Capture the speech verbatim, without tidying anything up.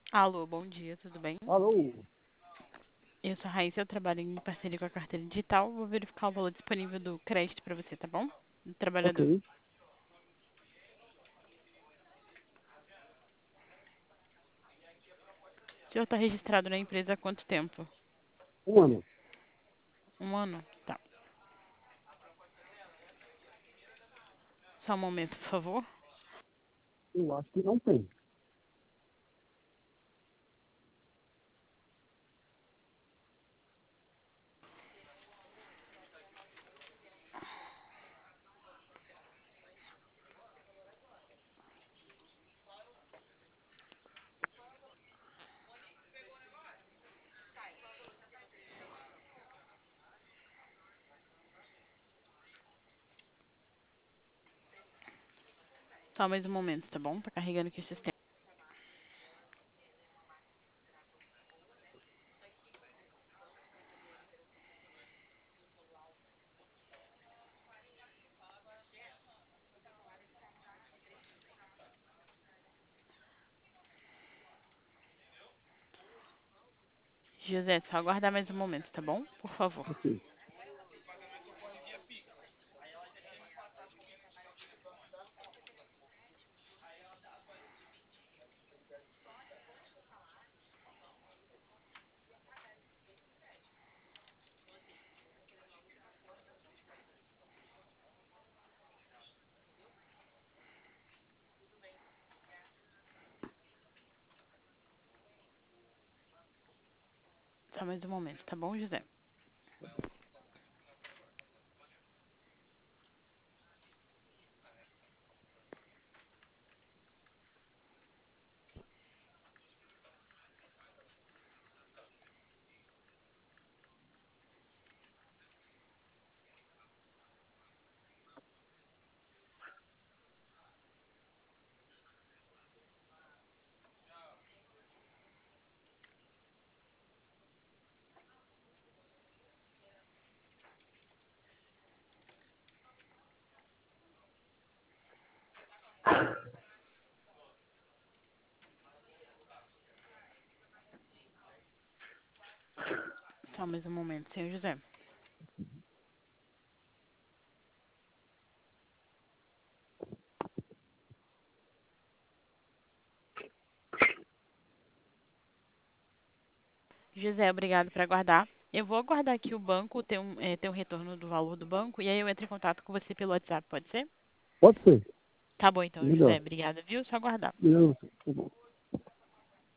Alô, bom dia, tudo bem? Alô? Eu sou a Raíssa, eu trabalho em parceria com a carteira digital. Vou verificar o valor disponível do crédito para você, tá bom? Do Ok. trabalhador. O senhor está registrado na empresa há quanto tempo? Um ano. Um ano? Tá. Só um momento, por favor. Eu acho que não tem. Só mais um momento, tá bom? Tá carregando aqui o sistema. José, só aguardar mais um momento, tá bom? Por favor. Ok. Só mais um momento, tá bom, José? Só mais um momento, senhor José. José, obrigado por aguardar. Eu vou aguardar aqui o banco ter um, eh, ter um retorno do valor do banco e aí eu entro em contato com você pelo WhatsApp, pode ser? Pode ser. Tá bom então, José. Melhor. Obrigada, viu? Só aguardar. Melhor. Tá bom.